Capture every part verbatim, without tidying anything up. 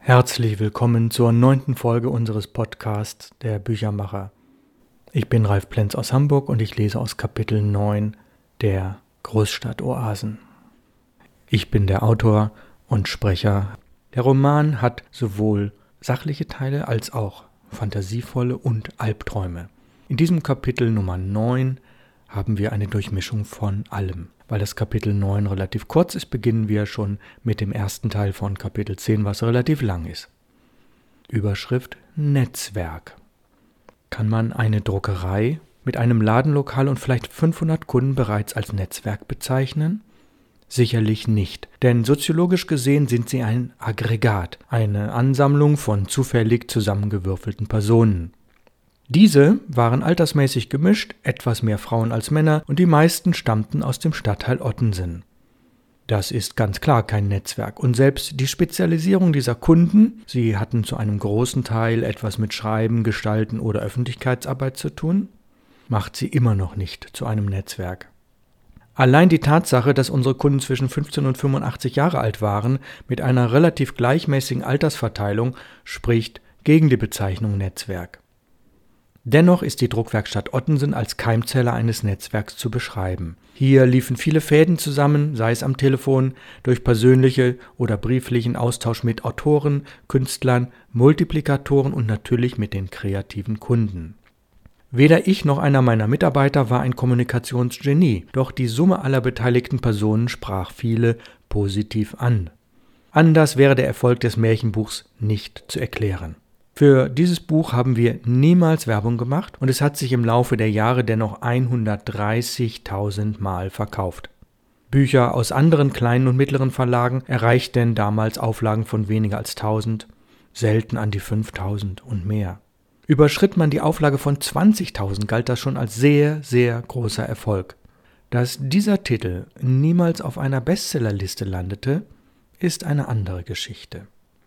Herzlich willkommen zur neunten Folge unseres Podcasts Der Büchermacher. Ich bin Ralf Plenz aus Hamburg und ich lese aus Kapitel neun der Großstadtoasen. Ich bin der Autor und Sprecher. Der Roman hat sowohl sachliche Teile als auch fantasievolle und Albträume. In diesem Kapitel Nummer neun haben wir eine Durchmischung von allem. Weil das Kapitel neun relativ kurz ist, beginnen wir schon mit dem ersten Teil von Kapitel zehn, was relativ lang ist. Überschrift Netzwerk. Kann man eine Druckerei mit einem Ladenlokal und vielleicht fünfhundert Kunden bereits als Netzwerk bezeichnen? Sicherlich nicht, denn soziologisch gesehen sind sie ein Aggregat, eine Ansammlung von zufällig zusammengewürfelten Personen. Diese waren altersmäßig gemischt, etwas mehr Frauen als Männer, und die meisten stammten aus dem Stadtteil Ottensen. Das ist ganz klar kein Netzwerk, und selbst die Spezialisierung dieser Kunden, sie hatten zu einem großen Teil etwas mit Schreiben, Gestalten oder Öffentlichkeitsarbeit zu tun, macht sie immer noch nicht zu einem Netzwerk. Allein die Tatsache, dass unsere Kunden zwischen fünfzehn und fünfundachtzig Jahre alt waren, mit einer relativ gleichmäßigen Altersverteilung, spricht gegen die Bezeichnung Netzwerk. Dennoch ist die Druckwerkstatt Ottensen als Keimzelle eines Netzwerks zu beschreiben. Hier liefen viele Fäden zusammen, sei es am Telefon, durch persönliche oder brieflichen Austausch mit Autoren, Künstlern, Multiplikatoren und natürlich mit den kreativen Kunden. Weder ich noch einer meiner Mitarbeiter war ein Kommunikationsgenie, doch die Summe aller beteiligten Personen sprach viele positiv an. Anders wäre der Erfolg des Märchenbuchs nicht zu erklären. Für dieses Buch haben wir niemals Werbung gemacht und es hat sich im Laufe der Jahre dennoch hundertdreißigtausend Mal verkauft. Bücher aus anderen kleinen und mittleren Verlagen erreichten damals Auflagen von weniger als tausend, selten an die fünftausend und mehr. Überschritt man die Auflage von zwanzigtausend, galt das schon als sehr, sehr großer Erfolg. Dass dieser Titel niemals auf einer Bestsellerliste landete, ist eine andere Geschichte.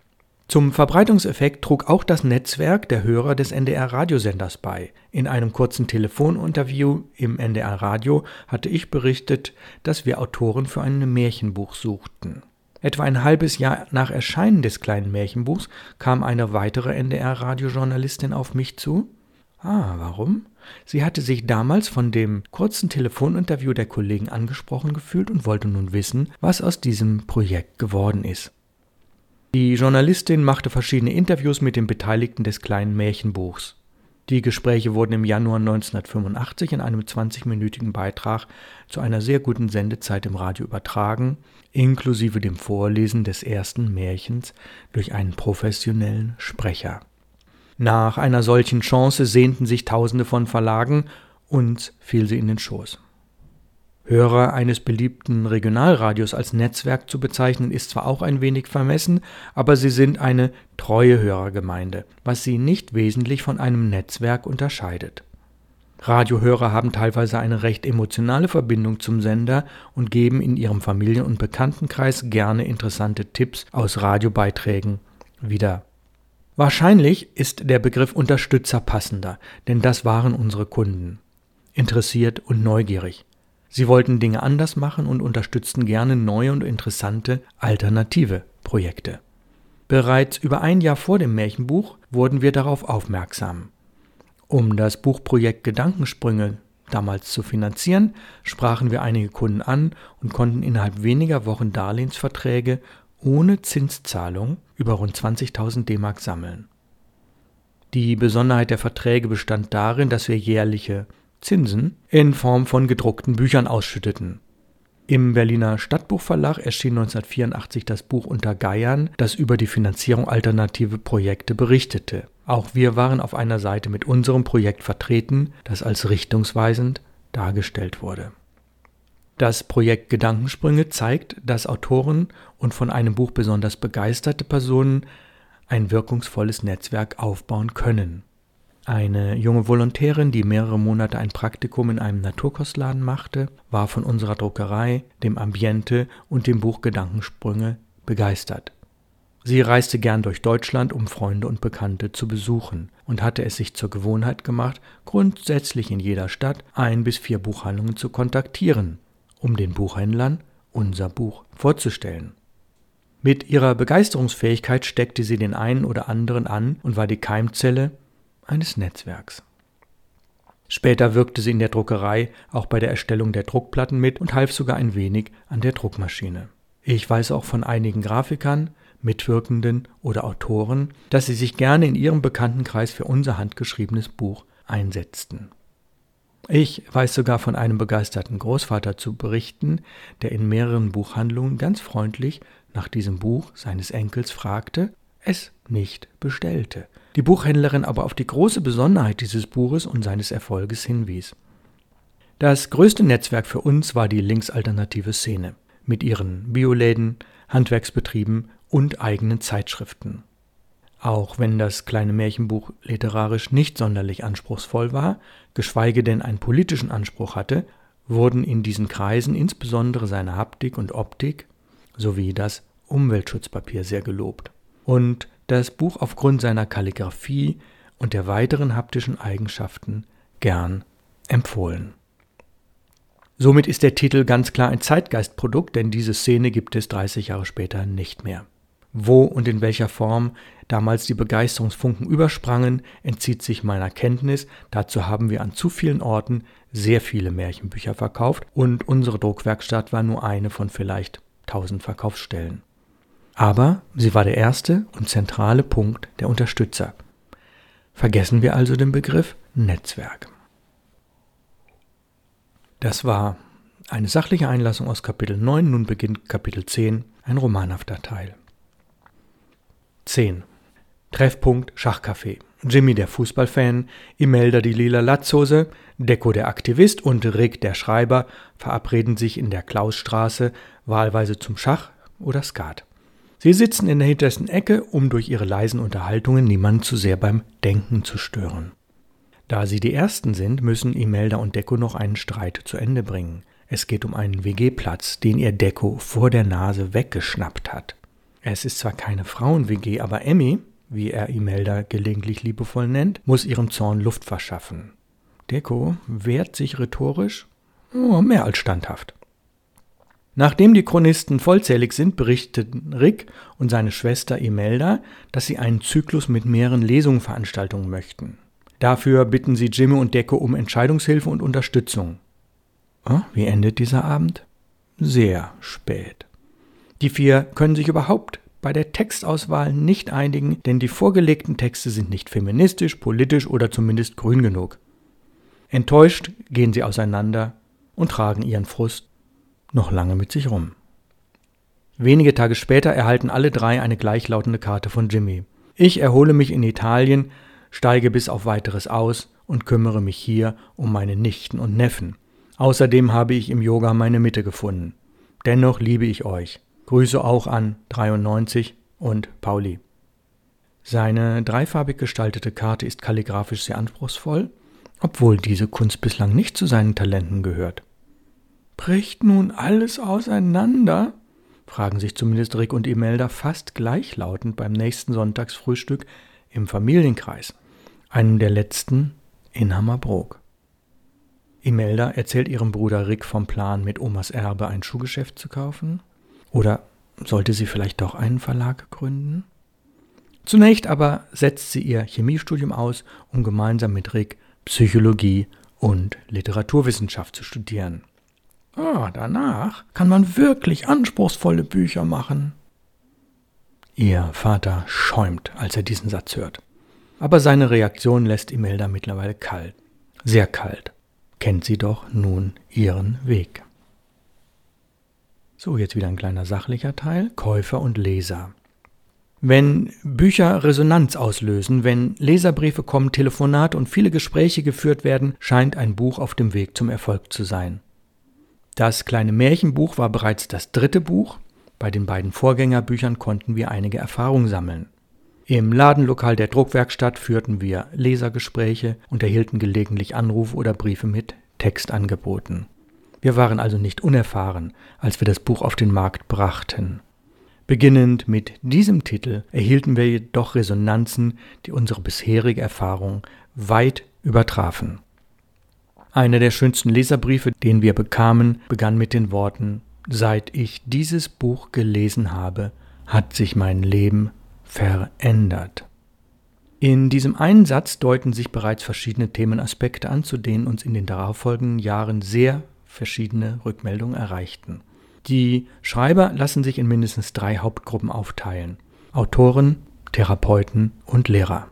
Zum Verbreitungseffekt trug auch das Netzwerk der Hörer des N D R-Radiosenders bei. In einem kurzen Telefoninterview im N D R-Radio hatte ich berichtet, dass wir Autoren für ein Märchenbuch suchten. Etwa ein halbes Jahr nach Erscheinen des kleinen Märchenbuchs kam eine weitere N D R-Radiojournalistin auf mich zu. Ah, warum? Sie hatte sich damals von dem kurzen Telefoninterview der Kollegen angesprochen gefühlt und wollte nun wissen, was aus diesem Projekt geworden ist. Die Journalistin machte verschiedene Interviews mit den Beteiligten des kleinen Märchenbuchs. Die Gespräche wurden im Januar neunzehnhundertfünfundachtzig in einem zwanzigminütigen Beitrag zu einer sehr guten Sendezeit im Radio übertragen, inklusive dem Vorlesen des ersten Märchens durch einen professionellen Sprecher. Nach einer solchen Chance sehnten sich Tausende von Verlagen, uns fiel sie in den Schoß. Hörer eines beliebten Regionalradios als Netzwerk zu bezeichnen, ist zwar auch ein wenig vermessen, aber sie sind eine treue Hörergemeinde, was sie nicht wesentlich von einem Netzwerk unterscheidet. Radiohörer haben teilweise eine recht emotionale Verbindung zum Sender und geben in ihrem Familien- und Bekanntenkreis gerne interessante Tipps aus Radiobeiträgen wieder. Wahrscheinlich ist der Begriff Unterstützer passender, denn das waren unsere Kunden. Interessiert und neugierig. Sie wollten Dinge anders machen und unterstützten gerne neue und interessante alternative Projekte. Bereits über ein Jahr vor dem Märchenbuch wurden wir darauf aufmerksam. Um das Buchprojekt Gedankensprünge damals zu finanzieren, sprachen wir einige Kunden an und konnten innerhalb weniger Wochen Darlehensverträge ohne Zinszahlung über rund zwanzigtausend D-Mark sammeln. Die Besonderheit der Verträge bestand darin, dass wir jährliche Zinsen in Form von gedruckten Büchern ausschütteten. Im Berliner Stadtbuchverlag erschien neunzehnhundertvierundachtzig das Buch Unter Geiern, das über die Finanzierung alternative Projekte berichtete. Auch wir waren auf einer Seite mit unserem Projekt vertreten, das als richtungsweisend dargestellt wurde. Das Projekt Gedankensprünge zeigt, dass Autoren und von einem Buch besonders begeisterte Personen ein wirkungsvolles Netzwerk aufbauen können. Eine junge Volontärin, die mehrere Monate ein Praktikum in einem Naturkostladen machte, war von unserer Druckerei, dem Ambiente und dem Buch Gedankensprünge begeistert. Sie reiste gern durch Deutschland, um Freunde und Bekannte zu besuchen und hatte es sich zur Gewohnheit gemacht, grundsätzlich in jeder Stadt ein bis vier Buchhandlungen zu kontaktieren, um den Buchhändlern unser Buch vorzustellen. Mit ihrer Begeisterungsfähigkeit steckte sie den einen oder anderen an und war die Keimzelle eines Netzwerks. Später wirkte sie in der Druckerei auch bei der Erstellung der Druckplatten mit und half sogar ein wenig an der Druckmaschine. Ich weiß auch von einigen Grafikern, Mitwirkenden oder Autoren, dass sie sich gerne in ihrem Bekanntenkreis für unser handgeschriebenes Buch einsetzten. Ich weiß sogar von einem begeisterten Großvater zu berichten, der in mehreren Buchhandlungen ganz freundlich nach diesem Buch seines Enkels fragte, es nicht bestellte, die Buchhändlerin aber auf die große Besonderheit dieses Buches und seines Erfolges hinwies. Das größte Netzwerk für uns war die linksalternative Szene mit ihren Bioläden, Handwerksbetrieben und eigenen Zeitschriften. Auch wenn das kleine Märchenbuch literarisch nicht sonderlich anspruchsvoll war, geschweige denn einen politischen Anspruch hatte, wurden in diesen Kreisen insbesondere seine Haptik und Optik sowie das Umweltschutzpapier sehr gelobt und das Buch aufgrund seiner Kalligraphie und der weiteren haptischen Eigenschaften gern empfohlen. Somit ist der Titel ganz klar ein Zeitgeistprodukt, denn diese Szene gibt es dreißig Jahre später nicht mehr. Wo und in welcher Form damals die Begeisterungsfunken übersprangen, entzieht sich meiner Kenntnis. Dazu haben wir an zu vielen Orten sehr viele Märchenbücher verkauft und unsere Druckwerkstatt war nur eine von vielleicht tausend Verkaufsstellen. Aber sie war der erste und zentrale Punkt der Unterstützer. Vergessen wir also den Begriff Netzwerk. Das war eine sachliche Einlassung aus Kapitel neun, nun beginnt Kapitel zehn, ein romanhafter Teil. zehn. Treffpunkt Schachcafé. Jimmy der Fußballfan, Imelda die lila Latzhose, Deko der Aktivist und Rick der Schreiber verabreden sich in der Klausstraße wahlweise zum Schach oder Skat. Sie sitzen in der hintersten Ecke, um durch ihre leisen Unterhaltungen niemanden zu sehr beim Denken zu stören. Da sie die Ersten sind, müssen Imelda und Deko noch einen Streit zu Ende bringen. Es geht um einen W G-Platz, den ihr Deko vor der Nase weggeschnappt hat. Es ist zwar keine Frauen-W G, aber Emmy, wie er Imelda gelegentlich liebevoll nennt, muss ihrem Zorn Luft verschaffen. Deko wehrt sich rhetorisch, oh, mehr als standhaft. Nachdem die Chronisten vollzählig sind, berichten Rick und seine Schwester Imelda, dass sie einen Zyklus mit mehreren Lesungen veranstalten möchten. Dafür bitten sie Jimmy und Deko um Entscheidungshilfe und Unterstützung. Oh, wie endet dieser Abend? Sehr spät. Die vier können sich überhaupt bei der Textauswahl nicht einigen, denn die vorgelegten Texte sind nicht feministisch, politisch oder zumindest grün genug. Enttäuscht gehen sie auseinander und tragen ihren Frust noch lange mit sich rum. Wenige Tage später erhalten alle drei eine gleichlautende Karte von Jimmy. Ich erhole mich in Italien, steige bis auf Weiteres aus und kümmere mich hier um meine Nichten und Neffen. Außerdem habe ich im Yoga meine Mitte gefunden. Dennoch liebe ich euch. Grüße auch an dreiundneunzig und Pauli. Seine dreifarbig gestaltete Karte ist kalligrafisch sehr anspruchsvoll, obwohl diese Kunst bislang nicht zu seinen Talenten gehört. Bricht nun alles auseinander? Fragen sich zumindest Rick und Imelda fast gleichlautend beim nächsten Sonntagsfrühstück im Familienkreis, einem der letzten in Hammerbrook. Imelda erzählt ihrem Bruder Rick vom Plan, mit Omas Erbe ein Schuhgeschäft zu kaufen. Oder sollte sie vielleicht doch einen Verlag gründen? Zunächst aber setzt sie ihr Chemiestudium aus, um gemeinsam mit Rick Psychologie und Literaturwissenschaft zu studieren. Ah, danach kann man wirklich anspruchsvolle Bücher machen. Ihr Vater schäumt, als er diesen Satz hört. Aber seine Reaktion lässt Imelda mittlerweile kalt. Sehr kalt. Kennt sie doch nun ihren Weg. So, jetzt wieder ein kleiner sachlicher Teil. Käufer und Leser. Wenn Bücher Resonanz auslösen, wenn Leserbriefe kommen, Telefonate und viele Gespräche geführt werden, scheint ein Buch auf dem Weg zum Erfolg zu sein. Das kleine Märchenbuch war bereits das dritte Buch. Bei den beiden Vorgängerbüchern konnten wir einige Erfahrungen sammeln. Im Ladenlokal der Druckwerkstatt führten wir Lesergespräche und erhielten gelegentlich Anrufe oder Briefe mit Textangeboten. Wir waren also nicht unerfahren, als wir das Buch auf den Markt brachten. Beginnend mit diesem Titel erhielten wir jedoch Resonanzen, die unsere bisherige Erfahrung weit übertrafen. Einer der schönsten Leserbriefe, den wir bekamen, begann mit den Worten: Seit ich dieses Buch gelesen habe, hat sich mein Leben verändert. In diesem einen Satz deuten sich bereits verschiedene Themenaspekte an, zu denen uns in den darauffolgenden Jahren sehr verschiedene Rückmeldungen erreichten. Die Schreiber lassen sich in mindestens drei Hauptgruppen aufteilen: Autoren, Therapeuten und Lehrer.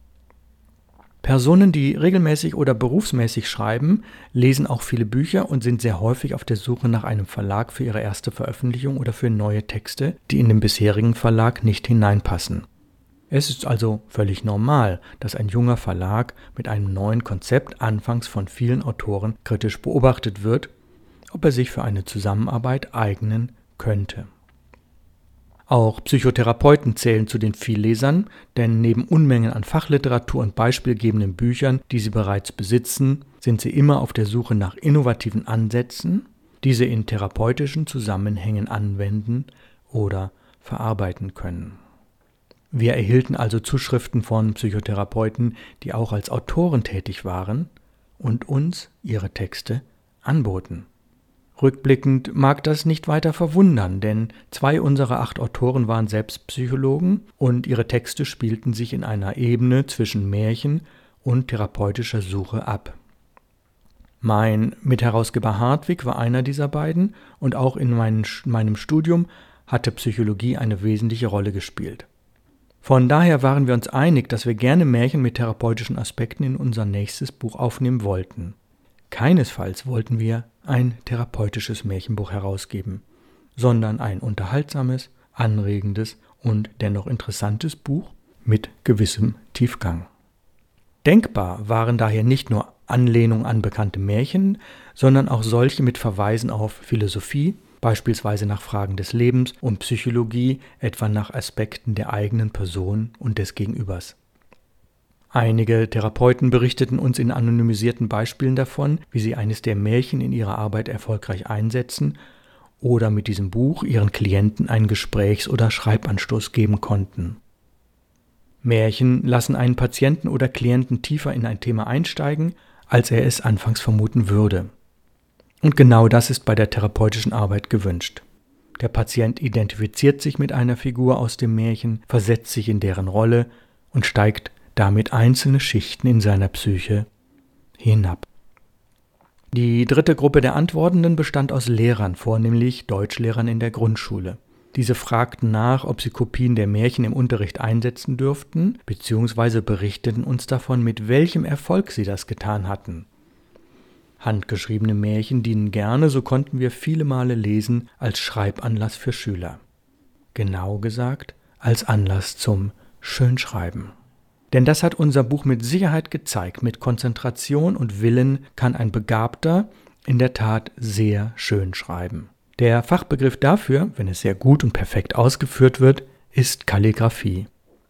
Personen, die regelmäßig oder berufsmäßig schreiben, lesen auch viele Bücher und sind sehr häufig auf der Suche nach einem Verlag für ihre erste Veröffentlichung oder für neue Texte, die in den bisherigen Verlag nicht hineinpassen. Es ist also völlig normal, dass ein junger Verlag mit einem neuen Konzept anfangs von vielen Autoren kritisch beobachtet wird, ob er sich für eine Zusammenarbeit eignen könnte. Auch Psychotherapeuten zählen zu den Viellesern, denn neben Unmengen an Fachliteratur und beispielgebenden Büchern, die sie bereits besitzen, sind sie immer auf der Suche nach innovativen Ansätzen, die sie in therapeutischen Zusammenhängen anwenden oder verarbeiten können. Wir erhielten also Zuschriften von Psychotherapeuten, die auch als Autoren tätig waren und uns ihre Texte anboten. Rückblickend mag das nicht weiter verwundern, denn zwei unserer acht Autoren waren selbst Psychologen und ihre Texte spielten sich in einer Ebene zwischen Märchen und therapeutischer Suche ab. Mein Mitherausgeber Hartwig war einer dieser beiden und auch in mein, meinem Studium hatte Psychologie eine wesentliche Rolle gespielt. Von daher waren wir uns einig, dass wir gerne Märchen mit therapeutischen Aspekten in unser nächstes Buch aufnehmen wollten. Keinesfalls wollten wir ein therapeutisches Märchenbuch herausgeben, sondern ein unterhaltsames, anregendes und dennoch interessantes Buch mit gewissem Tiefgang. Denkbar waren daher nicht nur Anlehnungen an bekannte Märchen, sondern auch solche mit Verweisen auf Philosophie, beispielsweise nach Fragen des Lebens, und Psychologie, etwa nach Aspekten der eigenen Person und des Gegenübers. Einige Therapeuten berichteten uns in anonymisierten Beispielen davon, wie sie eines der Märchen in ihrer Arbeit erfolgreich einsetzen oder mit diesem Buch ihren Klienten einen Gesprächs- oder Schreibanstoß geben konnten. Märchen lassen einen Patienten oder Klienten tiefer in ein Thema einsteigen, als er es anfangs vermuten würde. Und genau das ist bei der therapeutischen Arbeit gewünscht. Der Patient identifiziert sich mit einer Figur aus dem Märchen, versetzt sich in deren Rolle und steigt damit einzelne Schichten in seiner Psyche hinab. Die dritte Gruppe der Antwortenden bestand aus Lehrern, vornehmlich Deutschlehrern in der Grundschule. Diese fragten nach, ob sie Kopien der Märchen im Unterricht einsetzen dürften, beziehungsweise berichteten uns davon, mit welchem Erfolg sie das getan hatten. Handgeschriebene Märchen dienen gerne, so konnten wir viele Male lesen, als Schreibanlass für Schüler. Genau gesagt, als Anlass zum Schönschreiben. Denn das hat unser Buch mit Sicherheit gezeigt. Mit Konzentration und Willen kann ein Begabter in der Tat sehr schön schreiben. Der Fachbegriff dafür, wenn es sehr gut und perfekt ausgeführt wird, ist Kalligraphie.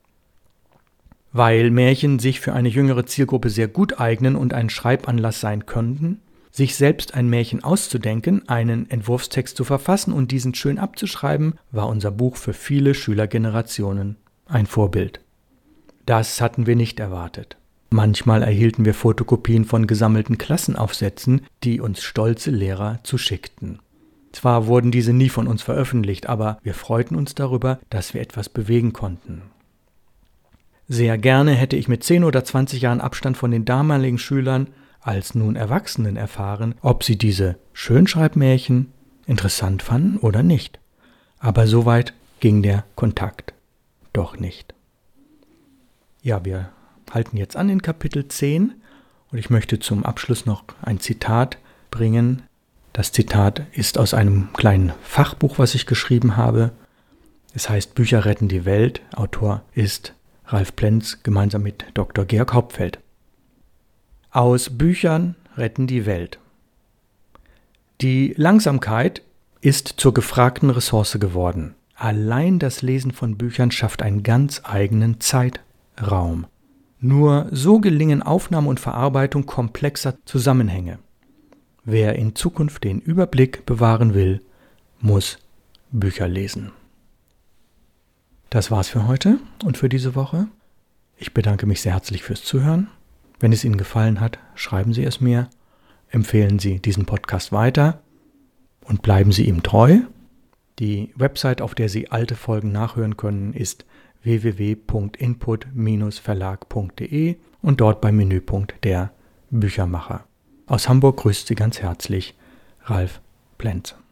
Weil Märchen sich für eine jüngere Zielgruppe sehr gut eignen und ein Schreibanlass sein könnten, sich selbst ein Märchen auszudenken, einen Entwurfstext zu verfassen und diesen schön abzuschreiben, war unser Buch für viele Schülergenerationen ein Vorbild. Das hatten wir nicht erwartet. Manchmal erhielten wir Fotokopien von gesammelten Klassenaufsätzen, die uns stolze Lehrer zuschickten. Zwar wurden diese nie von uns veröffentlicht, aber wir freuten uns darüber, dass wir etwas bewegen konnten. Sehr gerne hätte ich mit zehn oder zwanzig Jahren Abstand von den damaligen Schülern als nun Erwachsenen erfahren, ob sie diese Schönschreibmärchen interessant fanden oder nicht. Aber so weit ging der Kontakt doch nicht. Ja, wir halten jetzt an in Kapitel zehn und ich möchte zum Abschluss noch ein Zitat bringen. Das Zitat ist aus einem kleinen Fachbuch, was ich geschrieben habe. Es heißt Bücher retten die Welt. Autor ist Ralf Plenz gemeinsam mit Doktor Georg Hauptfeld. Aus Büchern retten die Welt. Die Langsamkeit ist zur gefragten Ressource geworden. Allein das Lesen von Büchern schafft einen ganz eigenen Zeitraum. Nur so gelingen Aufnahme und Verarbeitung komplexer Zusammenhänge. Wer in Zukunft den Überblick bewahren will, muss Bücher lesen. Das war's für heute und für diese Woche. Ich bedanke mich sehr herzlich fürs Zuhören. Wenn es Ihnen gefallen hat, schreiben Sie es mir, empfehlen Sie diesen Podcast weiter und bleiben Sie ihm treu. Die Website, auf der Sie alte Folgen nachhören können, ist w w w punkt input Bindestrich verlag punkt d e und dort beim Menüpunkt der Büchermacher. Aus Hamburg grüßt Sie ganz herzlich Ralf Plenz.